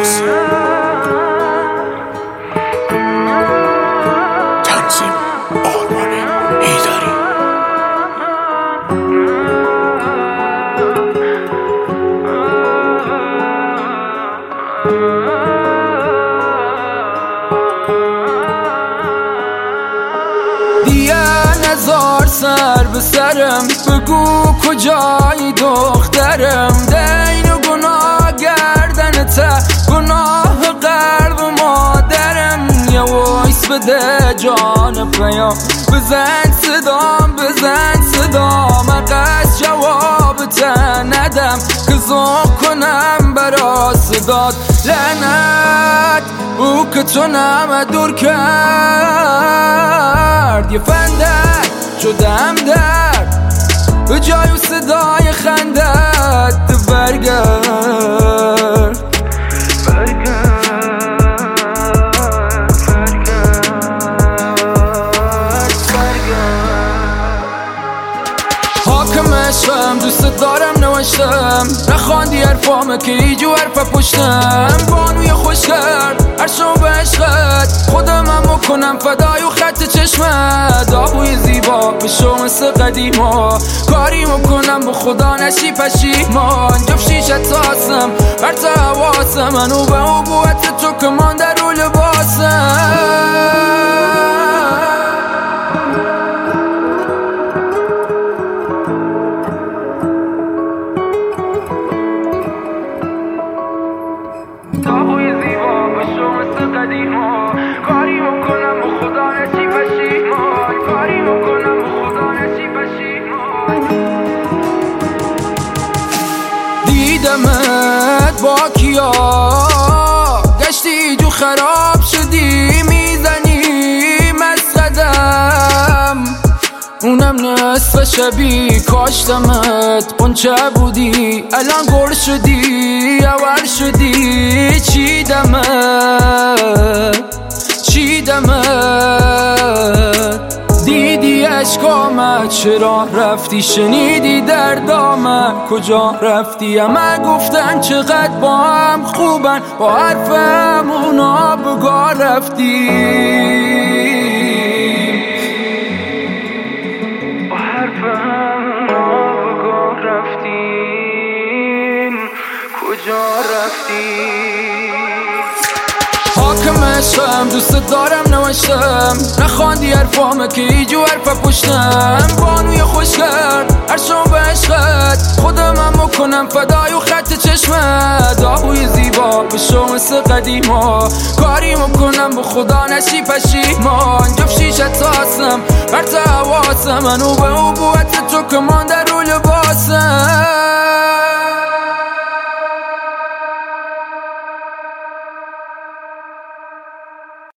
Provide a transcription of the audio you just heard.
تنظیم آرمان حیدری. دیگه نزار سر به سرم، بگو کجایی دخترم. دین و گناه گردنته، گناه قلب مادرم. یه وایس بده جان پیام، بزن صدام اقص جوابت ندم که زوم کنم برا صدات. لعنت او که تو نمه دور کرد، یه فندت شدم درد به جای و صدای خندت. برگرد حاکم عشقم، دوست دارم نوشتم، نخواندی حرفامه که ایجو حرف پشتم. بانوی خوش کرد عرشم به عشقت، خودمم بکنم فدای و خط چشمت. آبوی زیبا بشو مثل قدیما، کاری میکنم به خدا نشی پشیمان. جفت شیشت ساسم برت حواسم، منو به عبوت تو که من در رو لباسم. آبوی زیبا بشو مثل قدیما، کاری میکنم به خدا نشی پشیمان. کاری میکنم به خدا نشی پشیمان. دیدمت با کیا گشتی جو خراب شدی، میزنی مسقدم اونم نصف شبی. کاشتمت قنچه بودی الان گل شدی، اول شدی. چیدمت دیدی اشکامت، چرا رفتی؟ شنیدی دردامت، کجا رفتی؟ همه گفتن چقدر با هم خوبن، با حرفم اونا بگاه رفتی. با حرفم اونا بگاه رفتیم، کجا رفتی؟ حاکم عشقم، دوست دارم نوشتم، نخواندی حرفامه که ایجو حرف پشتم. بانوی خوش کرد عرشم به عشقت، خودمم بکنم فدای و خط چشمت. آبوی زیبا بشو مثل قدیما، کاری میکنم به خدا نشی پشیمان. جفت شیشت ساسم برت حواسم، منو به عبوت